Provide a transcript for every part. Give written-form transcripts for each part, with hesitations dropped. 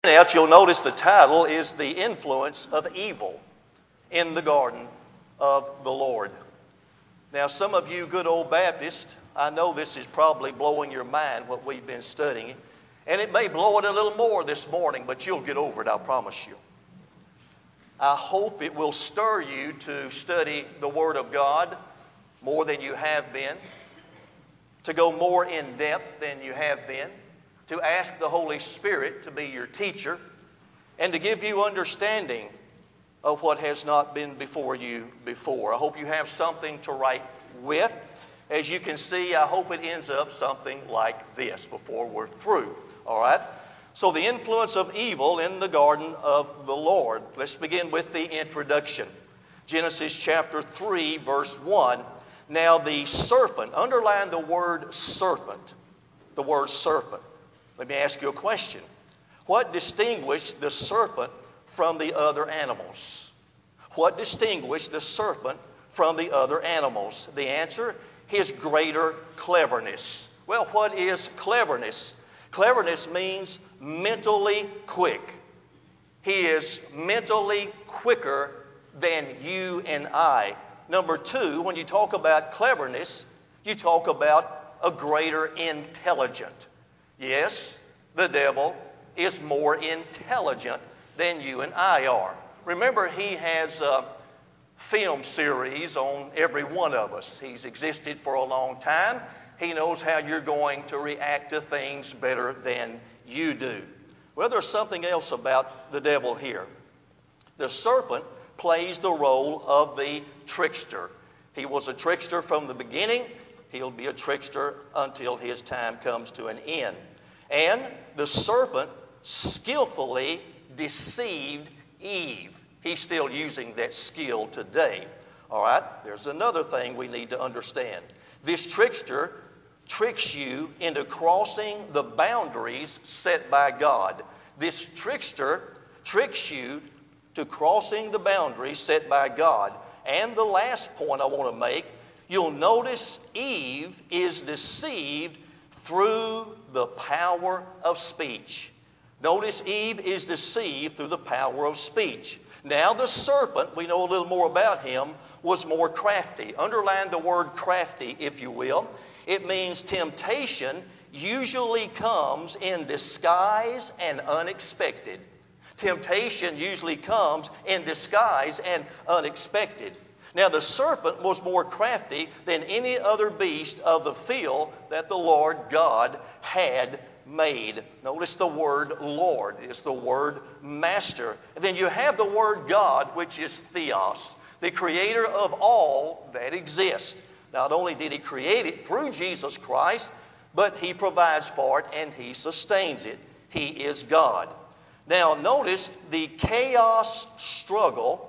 Out, you'll notice the title is The Influence of Evil in the Garden of the Lord. Now, some of you good old Baptists, I know this is probably blowing your mind what we've been studying, and it may blow it a little more this morning, but you'll get over it, I promise you. I hope it will stir you to study the Word of God more than you have been, to go more in depth than you have been, to ask the Holy Spirit to be your teacher, and to give you understanding of what has not been before you before. I hope you have something to write with. As you can see, I hope it ends up something like this before we're through. All right? So the influence of evil in the garden of the Lord. Let's begin with the introduction. Genesis chapter 3, verse 1. Now the serpent, underline the word serpent. The word serpent. Let me ask you a question. What distinguished the serpent from the other animals? What distinguished the serpent from the other animals? The answer, his greater cleverness. Well, what is cleverness? Cleverness means mentally quick. He is mentally quicker than you and I. Number two, when you talk about cleverness, you talk about a greater intelligence. Yes, the devil is more intelligent than you and I are. Remember, he has a film series on every one of us. He's existed for a long time. He knows how you're going to react to things better than you do. Well, there's something else about the devil here. The serpent plays the role of the trickster. He was a trickster from the beginning. He'll be a trickster until his time comes to an end. And the serpent skillfully deceived Eve. He's still using that skill today. All right? There's another thing we need to understand. This trickster tricks you into crossing the boundaries set by God. This trickster tricks you to crossing the boundaries set by God. And the last point I want to make, you'll notice Eve is deceived through the power of speech. Notice Eve is deceived through the power of speech. Now the serpent, we know a little more about him, was more crafty. Underline the word crafty, if you will. It means temptation usually comes in disguise and unexpected. Temptation usually comes in disguise and unexpected. Now the serpent was more crafty than any other beast of the field that the Lord God had made. Notice the word Lord. It's the word master. And then you have the word God, which is theos, the creator of all that exists. Not only did he create it through Jesus Christ, but he provides for it and he sustains it. He is God. Now notice the chaos struggle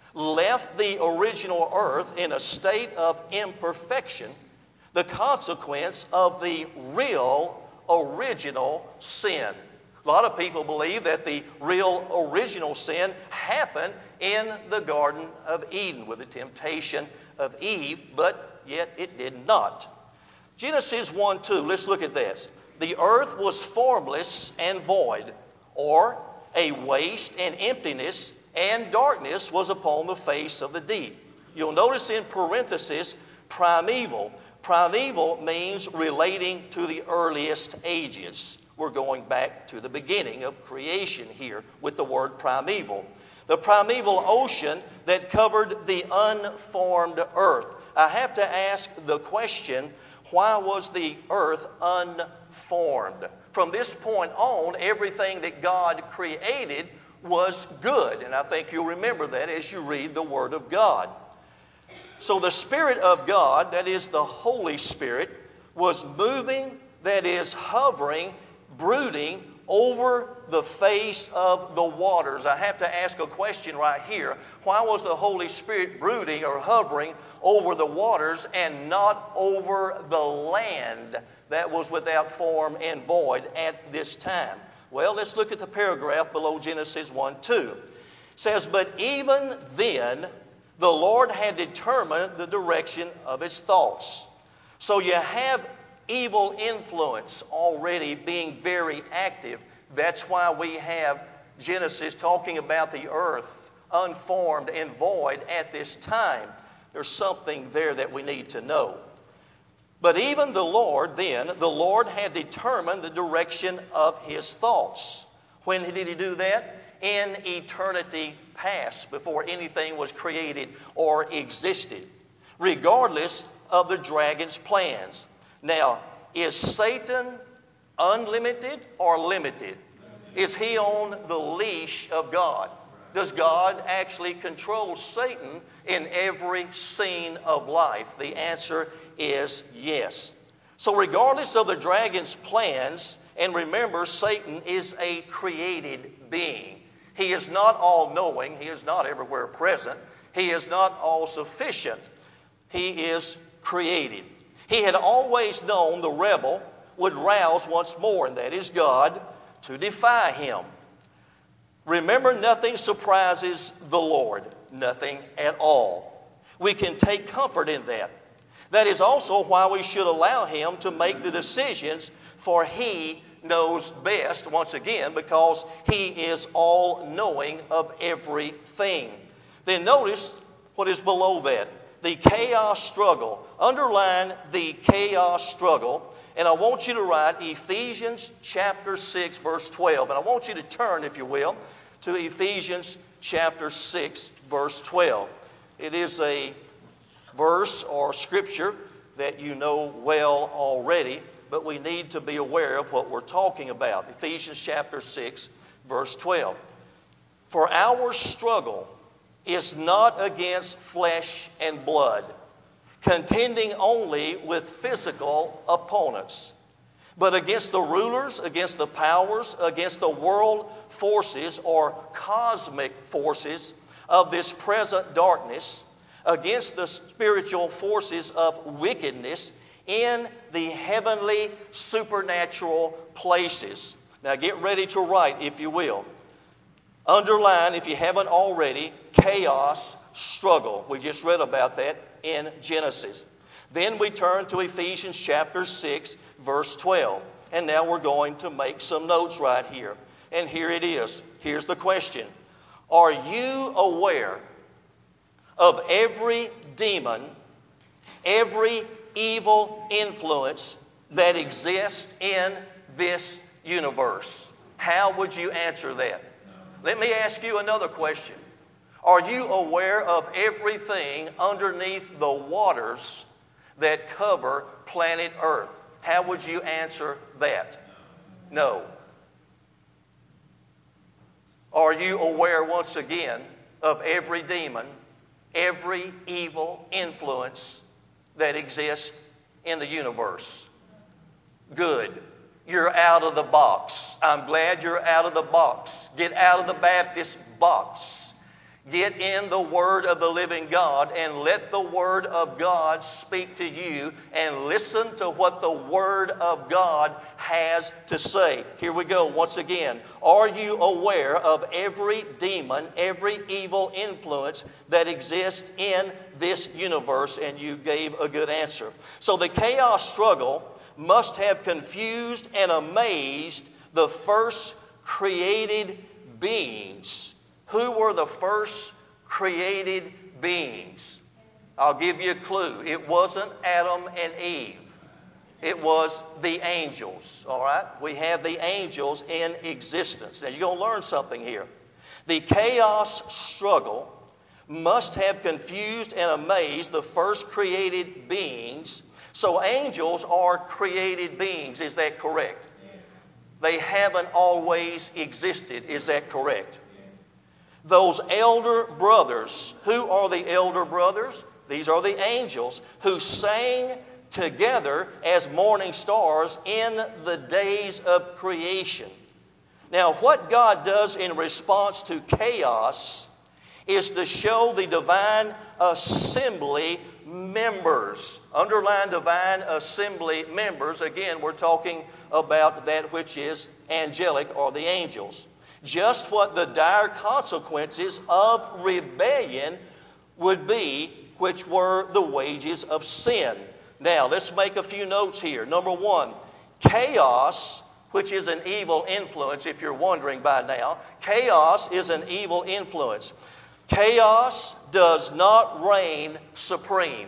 left the original earth in a state of imperfection, the consequence of the real original sin. A lot of people believe that the real original sin happened in the Garden of Eden with the temptation of Eve, but yet it did not. Genesis 1:2, let's look at this. The earth was formless and void, or a waste and emptiness, and darkness was upon the face of the deep. You'll notice in parenthesis, primeval. Primeval means relating to the earliest ages. We're going back to the beginning of creation here with the word primeval. The primeval ocean that covered the unformed earth. I have to ask the question, why was the earth unformed? From this point on, everything that God created was good. And I think you'll remember that as you read the Word of God. So the Spirit of God, that is the Holy Spirit, was moving, that is hovering, brooding over the face of the waters. I have to ask a question right here. Why was the Holy Spirit brooding or hovering over the waters and not over the land that was without form and void at this time? Well, let's look at the paragraph below Genesis 1:2. It says, but even then, the Lord had determined the direction of his thoughts. So you have evil influence already being very active That's why we have Genesis talking about the earth unformed and void at this time. There's something there that we need to know. But even the Lord had determined the direction of His thoughts. When did He do that? In eternity past, before anything was created or existed, regardless of the dragon's plans. Now, is Satan unlimited or limited? Is he on the leash of God? Does God actually control Satan in every scene of life? The answer is yes. So regardless of the dragon's plans, and remember, Satan is a created being. He is not all-knowing. He is not everywhere present. He is not all-sufficient. He is created. He had always known the rebel would rouse once more, and that is God, to defy Him. Remember, nothing surprises the Lord. Nothing at all. We can take comfort in that. That is also why we should allow Him to make the decisions, for He knows best, once again, because He is all-knowing of everything. Then notice what is below that. The chaos struggle. Underline the chaos struggle. And I want you to write Ephesians chapter 6, verse 12. And I want you to turn, if you will, to Ephesians chapter 6, verse 12. It is a verse or scripture that you know well already, but we need to be aware of what we're talking about. Ephesians chapter 6, verse 12. For our struggle is not against flesh and blood, contending only with physical opponents, but against the rulers, against the powers, against the world forces or cosmic forces of this present darkness, against the spiritual forces of wickedness in the heavenly supernatural places. Now get ready to write, if you will. Underline, if you haven't already, chaos struggle. We just read about that in Genesis. Then we turn to Ephesians chapter 6, verse 12. And now we're going to make some notes right here. And here it is. Here's the question. Are you aware of every demon, every evil influence that exists in this universe? How would you answer that? Let me ask you another question. Are you aware of everything underneath the waters that cover planet Earth? How would you answer that? No. Are you aware, once again, of every demon, every evil influence that exists in the universe? Good. You're out of the box. I'm glad you're out of the box. Get out of the Baptist box. Get in the Word of the living God and let the Word of God speak to you and listen to what the Word of God has to say. Here we go once again. Are you aware of every demon, every evil influence that exists in this universe? And you gave a good answer. So the chaos struggle must have confused and amazed the first created beings. Who were the first created beings? I'll give you a clue. It wasn't Adam and Eve. It was the angels. All right? We have the angels in existence. Now you're going to learn something here. The chaos struggle must have confused and amazed the first created beings. So angels are created beings. Is that correct? They haven't always existed. Is that correct? Those elder brothers. Who are the elder brothers? These are the angels who sang together as morning stars in the days of creation. Now, what God does in response to chaos is to show the divine assembly members. Underline divine assembly members. Again, we're talking about that which is angelic or the angels. Just what the dire consequences of rebellion would be, which were the wages of sin. Now, let's make a few notes here. Number one, chaos which is an evil influence, if you're wondering by now. Chaos is an evil influence. Chaos does not reign supreme.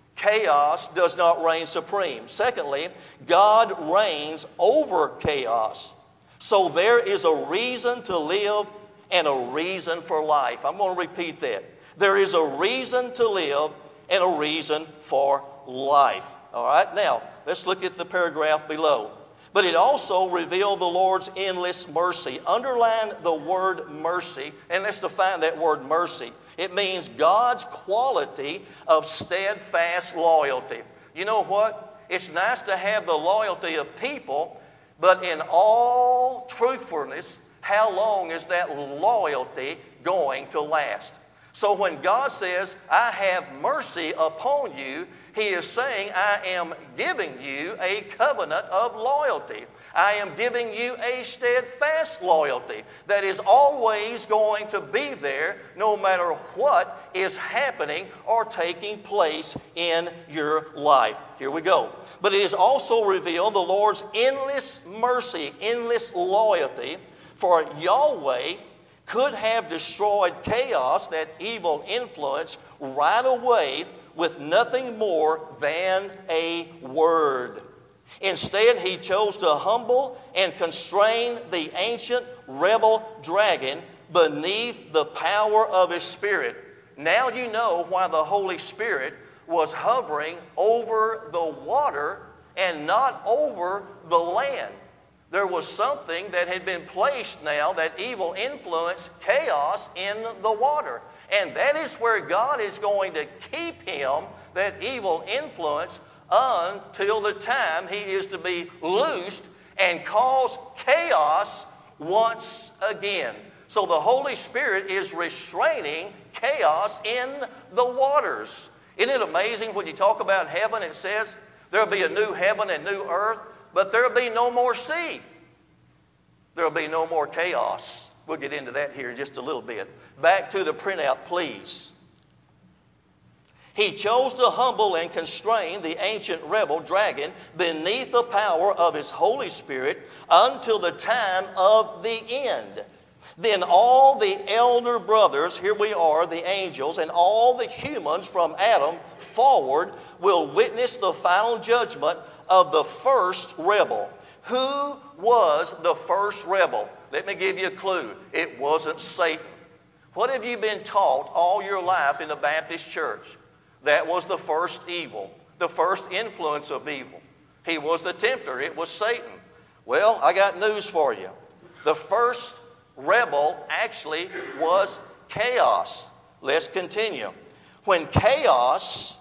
Chaos does not reign supreme. Secondly, God reigns over chaos. So there is a reason to live and a reason for life. I'm going to repeat that. There is a reason to live and a reason for life. All right, now let's look at the paragraph below. But it also revealed the Lord's endless mercy. Underline the word mercy, and let's define that word mercy. It means God's quality of steadfast loyalty. You know what? It's nice to have the loyalty of people, but in all truthfulness, how long is that loyalty going to last? So when God says, I have mercy upon you, He is saying, I am giving you a covenant of loyalty. I am giving you a steadfast loyalty that is always going to be there no matter what is happening or taking place in your life. Here we go. But it is also revealed the Lord's endless mercy, endless loyalty, for Yahweh could have destroyed chaos, that evil influence, right away with nothing more than a word. Instead, He chose to humble and constrain the ancient rebel dragon beneath the power of His Spirit. Now you know why the Holy Spirit was hovering over the water and not over the land. There was something that had been placed now, that evil influence, chaos in the water. And that is where God is going to keep him, that evil influence, until the time he is to be loosed and cause chaos once again. So the Holy Spirit is restraining chaos in the waters. Isn't it amazing when you talk about heaven, it says there will be a new heaven and new earth, but there will be no more sea. There will be no more chaos. We'll get into that here in just a little bit. Back to the printout, please. He chose to humble and constrain the ancient rebel dragon beneath the power of His Holy Spirit until the time of the end. Then all the elder brothers, here we are, the angels, and all the humans from Adam forward will witness the final judgment of the first rebel. Who was the first rebel? Let me give you a clue. It wasn't Satan. What have you been taught all your life in the Baptist church? That was the first evil, the first influence of evil. He was the tempter. It was Satan. Well, I got news for you. The first rebel actually was chaos. Let's continue. When chaos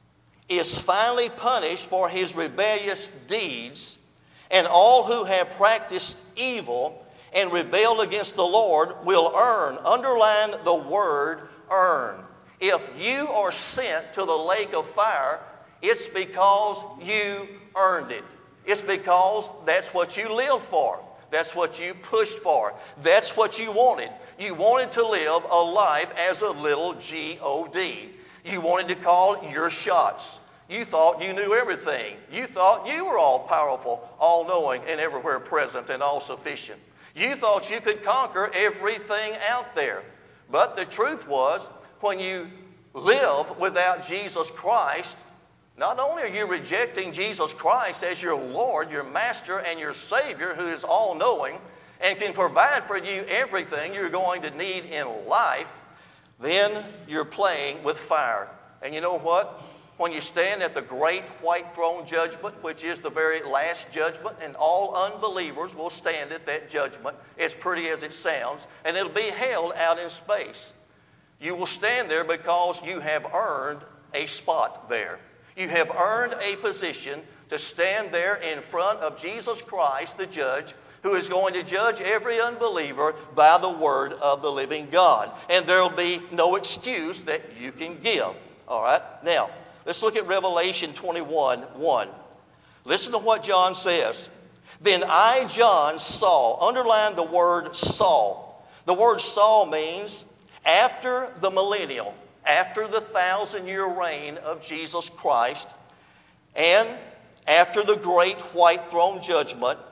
is finally punished for his rebellious deeds, and all who have practiced evil and rebelled against the Lord will earn. Underline the word earn. If you are sent to the lake of fire, it's because you earned it. It's because that's what you lived for. That's what you pushed for. That's what you wanted. You wanted to live a life as a little G-O-D. You wanted to call your shots. You thought you knew everything. You thought you were all powerful, all knowing, and everywhere present and all sufficient. You thought you could conquer everything out there. But the truth was, when you live without Jesus Christ, not only are you rejecting Jesus Christ as your Lord, your Master, and your Savior, who is all knowing and can provide for you everything you're going to need in life, then you're playing with fire. And you know what? When you stand at the great white throne judgment, which is the very last judgment, and all unbelievers will stand at that judgment, as pretty as it sounds, and it'll be held out in space. You will stand there because you have earned a spot there. You have earned a position to stand there in front of Jesus Christ, the judge, who is going to judge every unbeliever by the word of the living God. And there will be no excuse that you can give. All right? Now, let's look at Revelation 21:1. Listen to what John says. Then I, John, saw. Underline the word saw. The word saw means after the millennial, after the 1,000-year reign of Jesus Christ, and after the great white throne judgment,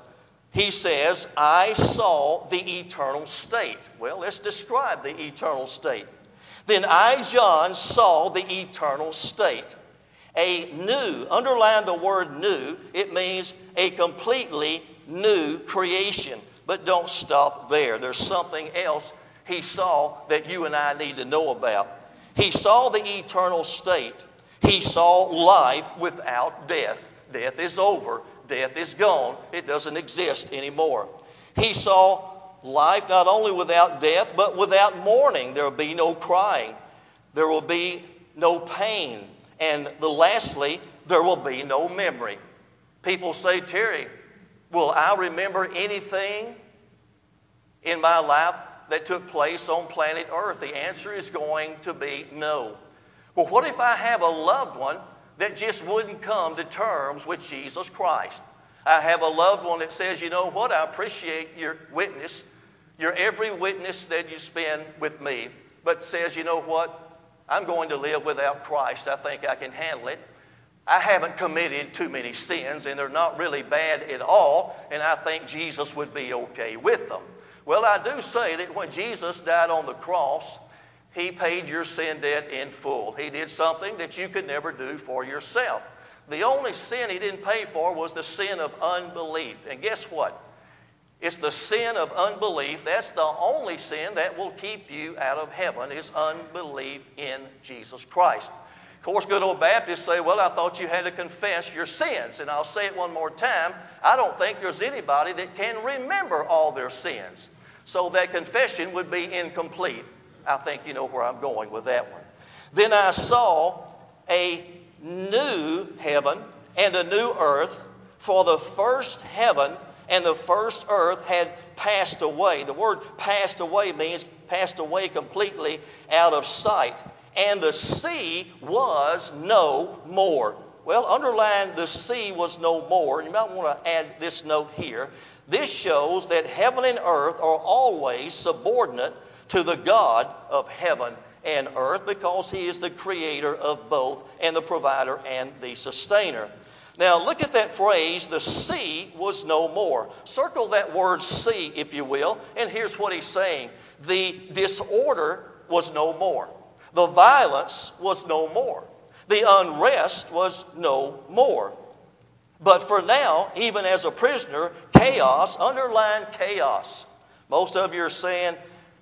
he says, I saw the eternal state. Well, let's describe the eternal state. Then I, John, saw the eternal state. A new, underline the word new, it means a completely new creation. But don't stop there. There's something else he saw that you and I need to know about. He saw the eternal state. He saw life without death. Death is over. Death is gone. It doesn't exist anymore. He saw life not only without death, but without mourning. There will be no crying. There will be no pain. And lastly, there will be no memory. People say, Terry, will I remember anything in my life that took place on planet Earth? The answer is going to be no. Well, what if I have a loved one that just wouldn't come to terms with Jesus Christ? I have a loved one that says, you know what, I appreciate your witness, your every witness that you spend with me, but says, you know what, I'm going to live without Christ. I think I can handle it. I haven't committed too many sins, and they're not really bad at all, and I think Jesus would be okay with them. Well, I do say that when Jesus died on the cross, he paid your sin debt in full. He did something that you could never do for yourself. The only sin he didn't pay for was the sin of unbelief. And guess what? It's the sin of unbelief. That's the only sin that will keep you out of heaven, is unbelief in Jesus Christ. Of course, good old Baptists say, well, I thought you had to confess your sins. And I'll say it one more time. I don't think there's anybody that can remember all their sins. So that confession would be incomplete. I think you know where I'm going with that one. Then I saw a new heaven and a new earth, for the first heaven and the first earth had passed away. The word passed away means passed away completely out of sight. And the sea was no more. Well, underline the sea was no more. You might want to add this note here. This shows that heaven and earth are always subordinate to the God of heaven and earth, because he is the creator of both and the provider and the sustainer. Now look at that phrase, the sea was no more. Circle that word sea, if you will, and here's what he's saying. The disorder was no more. The violence was no more. The unrest was no more. But for now, even as a prisoner, chaos, underline chaos. Most of you are saying,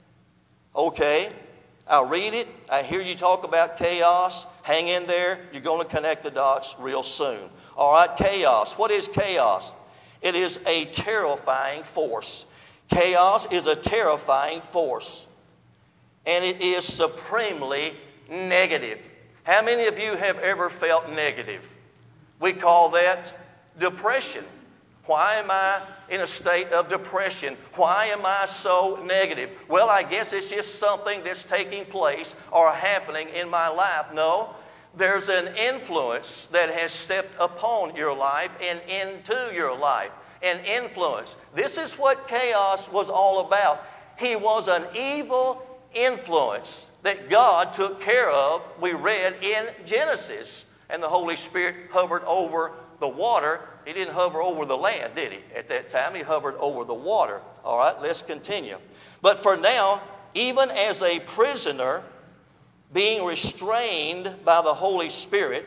okay, I'll read it. I hear you talk about chaos. Hang in there. You're going to connect the dots real soon. All right, chaos. What is chaos? It is a terrifying force. Chaos is a terrifying force. And it is supremely negative. How many of you have ever felt negative? We call that depression. Why am I in a state of depression? Why am I so negative? Well, I guess it's just something that's taking place or happening in my life. No, there's an influence that has stepped upon your life and into your life. An influence. This is what chaos was all about. He was an evil influence that God took care of, we read in Genesis. And the Holy Spirit hovered over the water. He didn't hover over the land, did he? At that time, he hovered over the water. All right, let's continue. But for now, even as a prisoner being restrained by the Holy Spirit,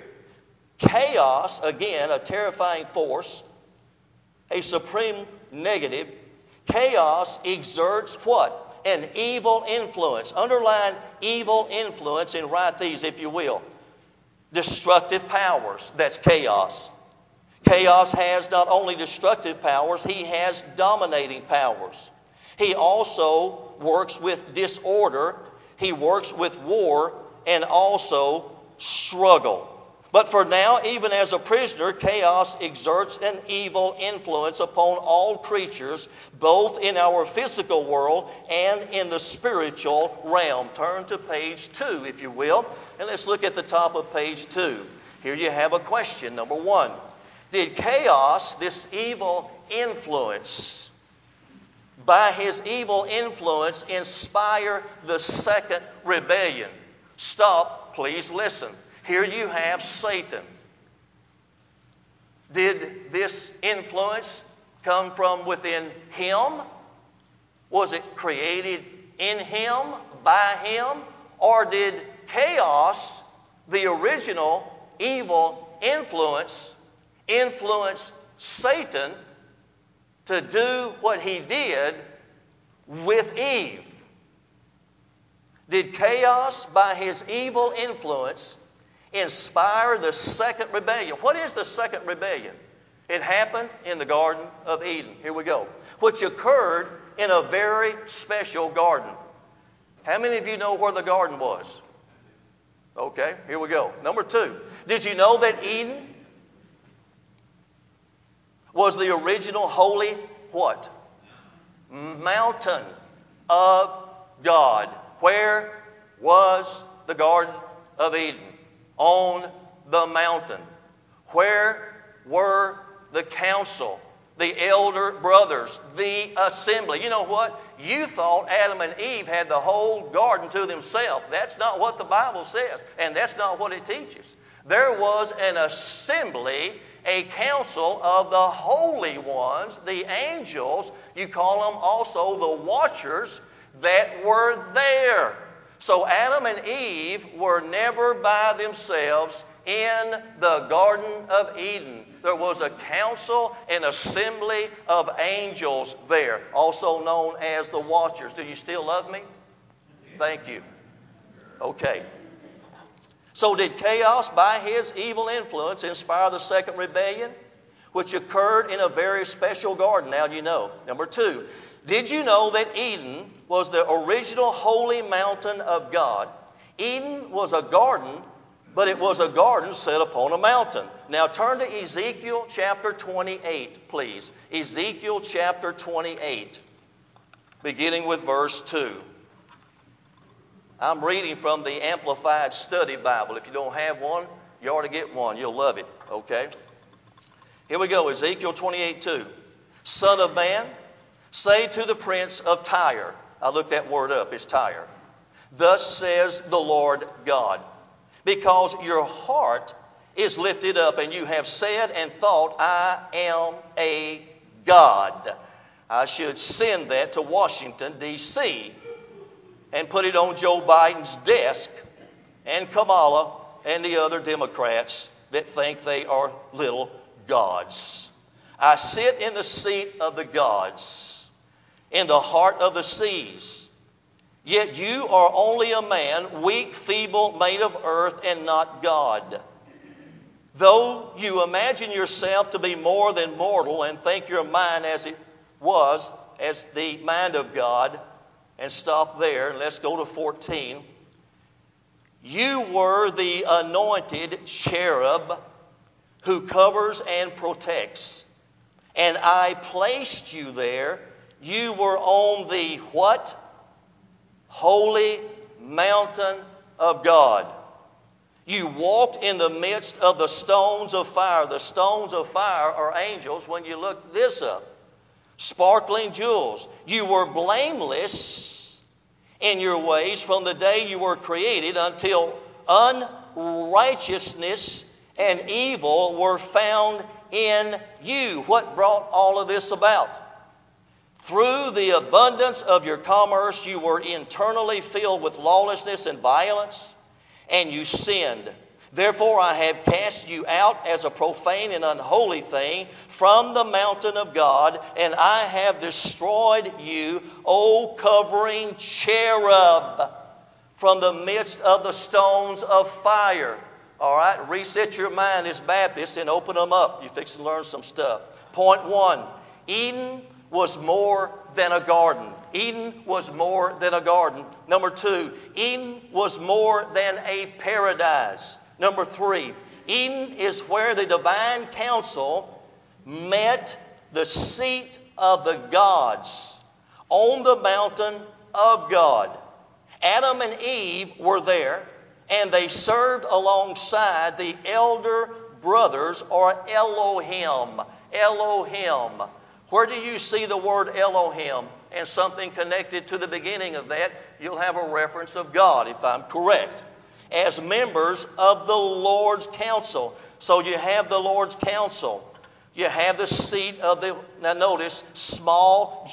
chaos, again, a terrifying force, a supreme negative, chaos exerts what? An evil influence. Underline evil influence and write these, if you will. Destructive powers. That's chaos. Chaos has not only destructive powers, he has dominating powers. He also works with disorder. He works with war and also struggle. But for now, even as a prisoner, chaos exerts an evil influence upon all creatures, both in our physical world and in the spiritual realm. Turn to page 2, if you will, and let's look at the top of page 2. Here you have a question. Number 1, did chaos, this evil influence, by his evil influence, inspire the second rebellion? Stop, please listen. Here you have Satan. Did this influence come from within Him? Was it created in Him, by Him? Or did chaos, the original evil influence Satan to do what he did with Eve? Did chaos, by his evil influence, inspire the second rebellion? What is the second rebellion? It happened in the Garden of Eden. Here we go. Which occurred in a very special garden. How many of you know where the garden was? Okay, here we go. Number 2. Did you know that Eden was the original holy what? Mountain of God. Where was the Garden of Eden? On the mountain. Where were the council, the elder brothers, the assembly? You know what? You thought Adam and Eve had the whole garden to themselves. That's not what the Bible says, and that's not what it teaches. There was an assembly, a council of the holy ones, the angels, you call them also the watchers, that were there. So Adam and Eve were never by themselves in the Garden of Eden. There was a council, an assembly of angels there, also known as the watchers. Do you still love me? Thank you. Okay. So did chaos, by his evil influence, inspire the second rebellion, which occurred in a very special garden? Now you know. Number 2, did you know that Eden was the original holy mountain of God? Eden was a garden, but it was a garden set upon a mountain. Now turn to Ezekiel chapter 28, please. Ezekiel chapter 28, beginning with verse 2. I'm reading from the Amplified Study Bible. If you don't have one, you ought to get one. You'll love it, okay? Here we go, Ezekiel 28:2. Son of man, say to the prince of Tyre. I looked that word up. It's Tyre. Thus says the Lord God, because your heart is lifted up, and you have said and thought, I am a God. I should send that to Washington, D.C., and put it on Joe Biden's desk, and Kamala and the other Democrats that think they are little gods. I sit in the seat of the gods, in the heart of the seas. Yet you are only a man, weak, feeble, made of earth, and not God. Though you imagine yourself to be more than mortal and think your mind as it was, as the mind of God, and stop there, and let's go to 14. You were the anointed cherub who covers and protects, and I placed you there. You were on the what? Holy mountain of God. You walked in the midst of the stones of fire. The stones of fire are angels when you look this up. Sparkling jewels. You were blameless in your ways from the day you were created until unrighteousness and evil were found in you. What brought all of this about? Through the abundance of your commerce, you were internally filled with lawlessness and violence, and you sinned. Therefore, I have cast you out as a profane and unholy thing from the mountain of God, and I have destroyed you, O covering cherub, from the midst of the stones of fire. All right, reset your mind as Baptists and open them up. You fix to learn some stuff. Point 1, Eden was more than a garden. Eden was more than a garden. Number 2, Eden was more than a paradise. Number 3, Eden is where the divine council met the seat of the gods on the mountain of God. Adam and Eve were there, and they served alongside the elder brothers, or Elohim. Elohim. Where do you see the word Elohim and something connected to the beginning of that? You'll have a reference of God, if I'm correct. As members of the Lord's council. So you have the Lord's council. You have the seat of the, now notice, small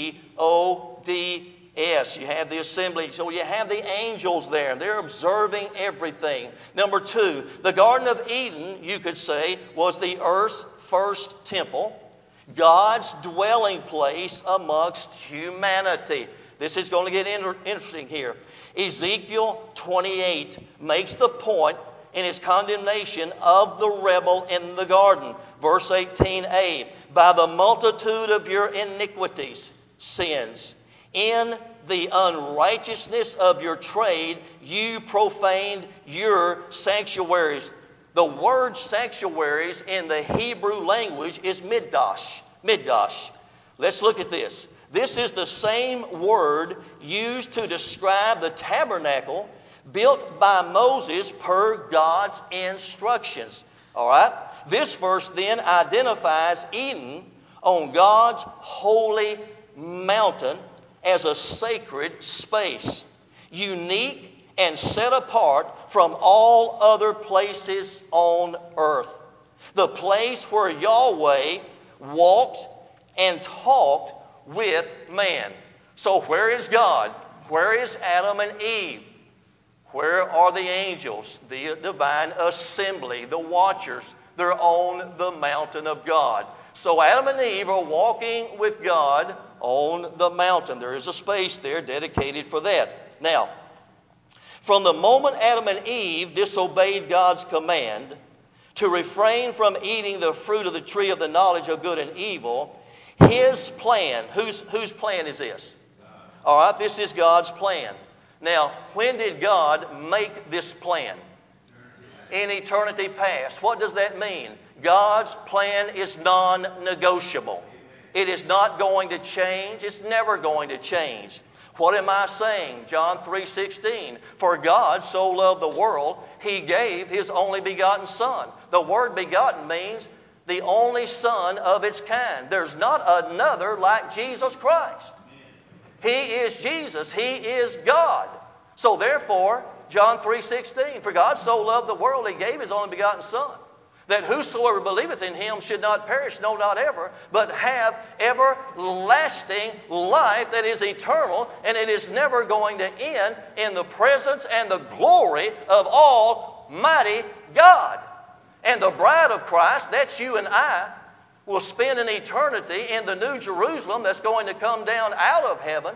G-O-D-S. You have the assembly. So you have the angels there. They're observing everything. Number two, the Garden of Eden, you could say, was the earth's first temple, God's dwelling place amongst humanity. This is going to get interesting here. Ezekiel 28 makes the point in his condemnation of the rebel in the garden. Verse 18a, by the multitude of your iniquities, sins, in the unrighteousness of your trade, you profaned your sanctuaries. The word sanctuaries in the Hebrew language is middash. Middash. Let's look at this. This is the same word used to describe the tabernacle built by Moses per God's instructions. All right? This verse then identifies Eden on God's holy mountain as a sacred space, unique and set apart from all other places on earth. The place where Yahweh walked and talked with man. So where is God? Where is Adam and Eve? Where are the angels, the divine assembly, the watchers? They're on the mountain of God. So Adam and Eve are walking with God on the mountain. There is a space there dedicated for that. Now, from the moment Adam and Eve disobeyed God's command to refrain from eating the fruit of the tree of the knowledge of good and evil, His plan, whose plan is this? All right, this is God's plan. Now, when did God make this plan? In eternity past. What does that mean? God's plan is non-negotiable. It is not going to change. It's never going to change. What am I saying? John 3:16. For God so loved the world, He gave His only begotten Son. The word begotten means the only Son of its kind. There's not another like Jesus Christ. He is Jesus. He is God. So therefore, John 3:16, for God so loved the world, He gave His only begotten Son, that whosoever believeth in Him should not perish, no, not ever, but have everlasting life that is eternal, and it is never going to end in the presence and the glory of Almighty God. And the bride of Christ, that's you and I, will spend an eternity in the New Jerusalem that's going to come down out of heaven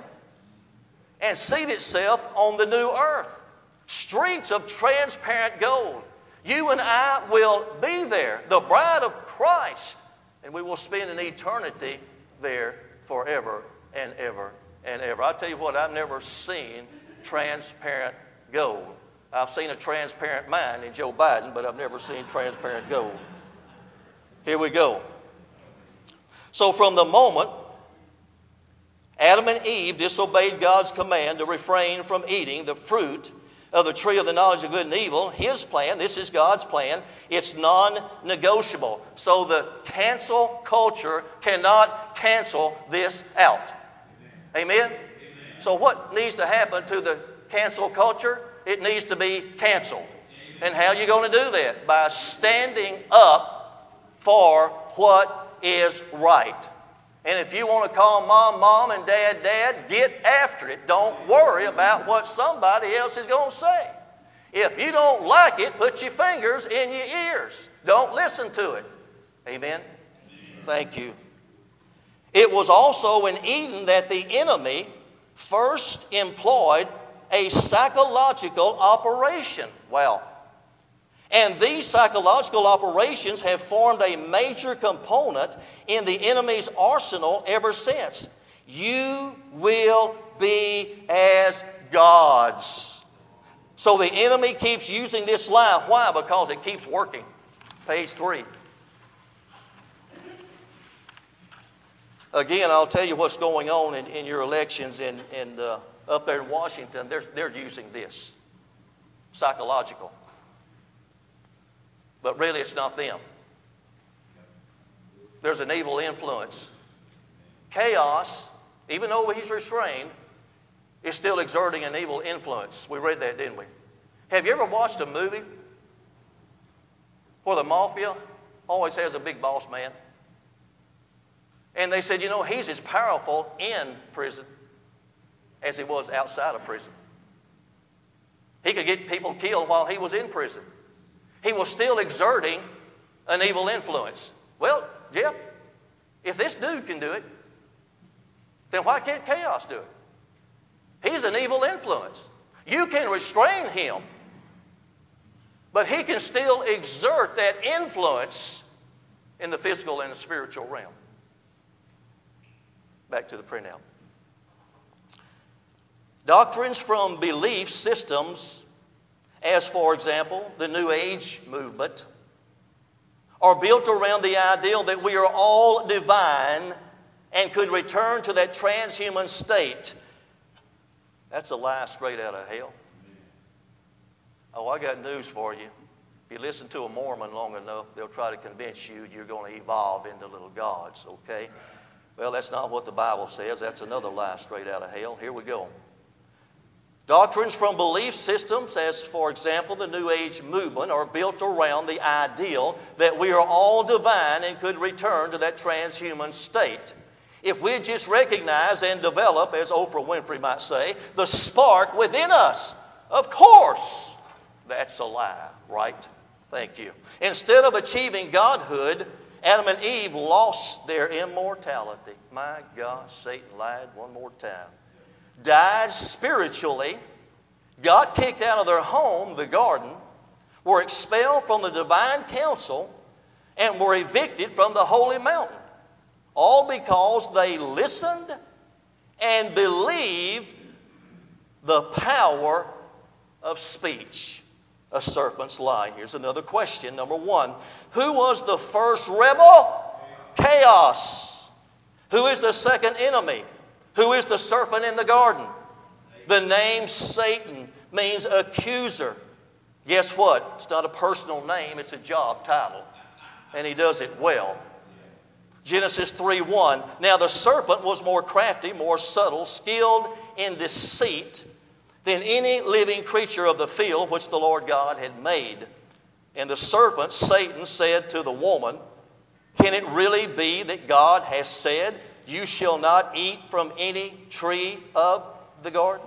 and seat itself on the new earth. Streets of transparent gold. You and I will be there, the bride of Christ, and we will spend an eternity there forever and ever and ever. I'll tell you what, I've never seen transparent gold. I've seen a transparent mind in Joe Biden, but I've never seen transparent gold. Here we go. So from the moment Adam and Eve disobeyed God's command to refrain from eating the fruit of the tree of the knowledge of good and evil, His plan, this is God's plan, it's non-negotiable. So the cancel culture cannot cancel this out. Amen? Amen? So what needs to happen to the cancel culture? It needs to be canceled. Amen. And how are you going to do that? By standing up for what is right. And if you want to call mom, mom, and dad, dad, get after it. Don't worry about what somebody else is going to say. If you don't like it, put your fingers in your ears. Don't listen to it. Amen? Thank you. It was also in Eden that the enemy first employed a psychological operation. Wow. And these psychological operations have formed a major component in the enemy's arsenal ever since. You will be as gods. So the enemy keeps using this lie. Why? Because it keeps working. Page 3. Again, I'll tell you what's going on in your elections and up there in Washington. They're using this. Psychological. But really, it's not them. There's an evil influence. Chaos, even though he's restrained, is still exerting an evil influence. We read that, didn't we? Have you ever watched a movie where the mafia always has a big boss man? And they said, he's as powerful in prison as he was outside of prison. He could get people killed while he was in prison. He was still exerting an evil influence. Well, Jeff, if this dude can do it, then why can't chaos do it? He's an evil influence. You can restrain him, but he can still exert that influence in the physical and the spiritual realm. Back to the printout. Doctrines from belief systems, as for example, the New Age movement, are built around the ideal that we are all divine and could return to that transhuman state. That's a lie straight out of hell. Oh, I got news for you. If you listen to a Mormon long enough, they'll try to convince you you're going to evolve into little gods, okay? Well, that's not what the Bible says. That's another lie straight out of hell. Here we go. Doctrines from belief systems, as for example the New Age movement, are built around the ideal that we are all divine and could return to that transhuman state. If we just recognize and develop, as Oprah Winfrey might say, the spark within us. Of course, that's a lie, right? Thank you. Instead of achieving godhood, Adam and Eve lost their immortality. My God, Satan lied one more time. Died spiritually, got kicked out of their home, the garden, were expelled from the divine council, and were evicted from the holy mountain. All because they listened and believed the power of speech. A serpent's lie. Here's another question. Number one, who was the first rebel? Chaos. Who is the second enemy? Who is the serpent in the garden? The name Satan means accuser. Guess what? It's not a personal name, it's a job title. And he does it well. Genesis 3:1. Now the serpent was more crafty, more subtle, skilled in deceit than any living creature of the field which the Lord God had made. And the serpent, Satan, said to the woman, can it really be that God has said, you shall not eat from any tree of the garden?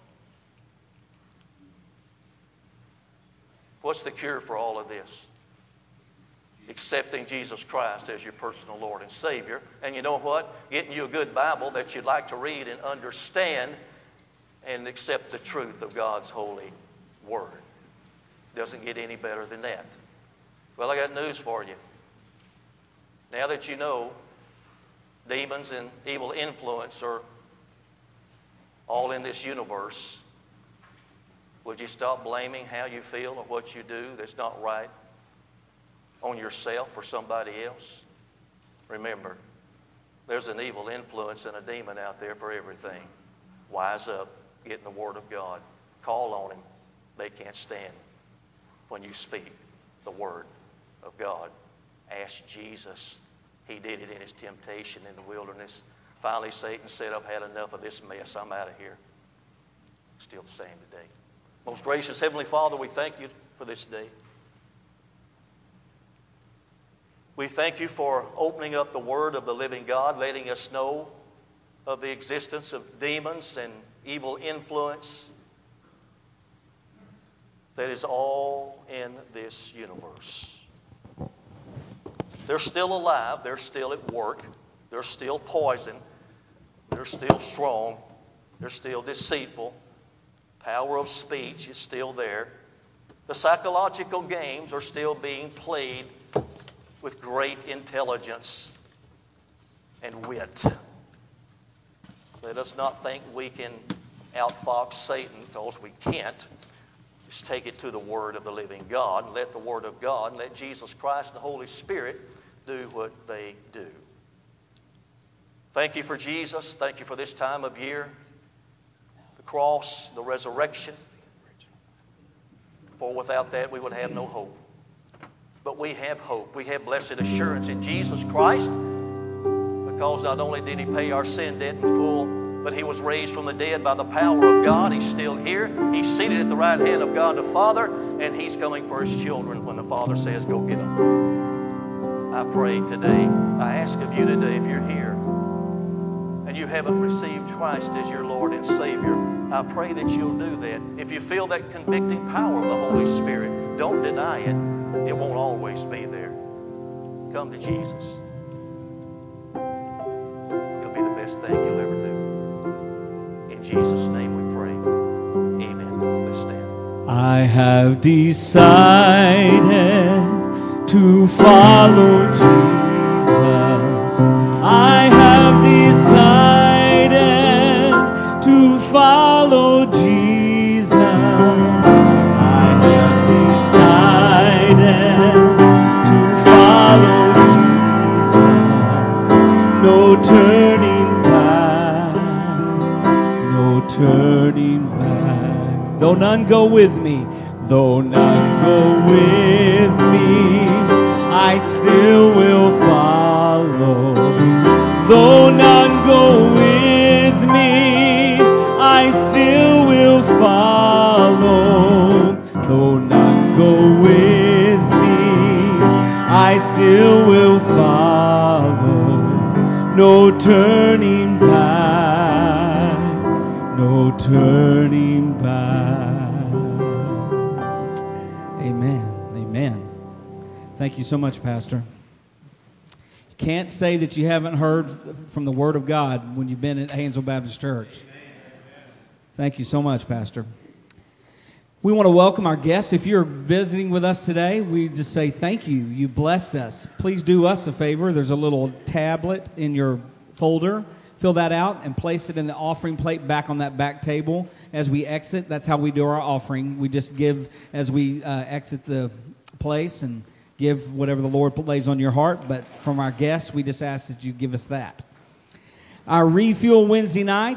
What's the cure for all of this? Accepting Jesus Christ as your personal Lord and Savior. And you know what? Getting you a good Bible that you'd like to read and understand and accept the truth of God's holy Word. Doesn't get any better than that. Well, I got news for you. Now that you know demons and evil influence are all in this universe, would you stop blaming how you feel or what you do that's not right on yourself or somebody else? Remember, there's an evil influence and a demon out there for everything. Wise up, get in the Word of God. Call on Him. They can't stand when you speak the Word of God. Ask Jesus. He did it in His temptation in the wilderness. Finally, Satan said, I've had enough of this mess. I'm out of here. Still the same today. Most gracious Heavenly Father, we thank you for this day. We thank you for opening up the Word of the living God, letting us know of the existence of demons and evil influence that is all in this universe. They're still alive. They're still at work. They're still poison. They're still strong. They're still deceitful. Power of speech is still there. The psychological games are still being played with great intelligence and wit. Let us not think we can outfox Satan, because we can't. Just take it to the Word of the living God. Let the Word of God, let Jesus Christ and the Holy Spirit do what they do. Thank you for Jesus. Thank you for this time of year. The cross, the resurrection. For without that we would have no hope. But we have hope. We have blessed assurance in Jesus Christ, because not only did He pay our sin debt in full, but He was raised from the dead by the power of God. He's still here. He's seated at the right hand of God the Father, and He's coming for His children when the Father says, go get them. I pray today, I ask of you today, if you're here, and you haven't received Christ as your Lord and Savior, I pray that you'll do that. If you feel that convicting power of the Holy Spirit, don't deny it. It won't always be there. Come to Jesus. It'll be the best thing you'll ever do. In Jesus' name we pray. Amen. Let's stand. I have decided to follow Jesus. I have decided to follow Jesus. I have decided to follow Jesus. No turning back, no turning back. Though none go with me, though none go with me, I still will follow. Though none go with me, I still will follow. Though none go with me, I still will follow. No turning back, no turning back. Amen. Amen. Thank you so much, Pastor. Can't say that you haven't heard from the Word of God when you've been at Haynesville Baptist Church. Thank you so much, Pastor. We want to welcome our guests. If you're visiting with us today, we just say thank you. You blessed us. Please do us a favor. There's a little tablet in your folder. Fill that out and place it in the offering plate back on that back table as we exit. That's how we do our offering. We just give as we exit the place and give whatever the Lord lays on your heart. But from our guests, we just ask that you give us that. Our Refuel Wednesday night.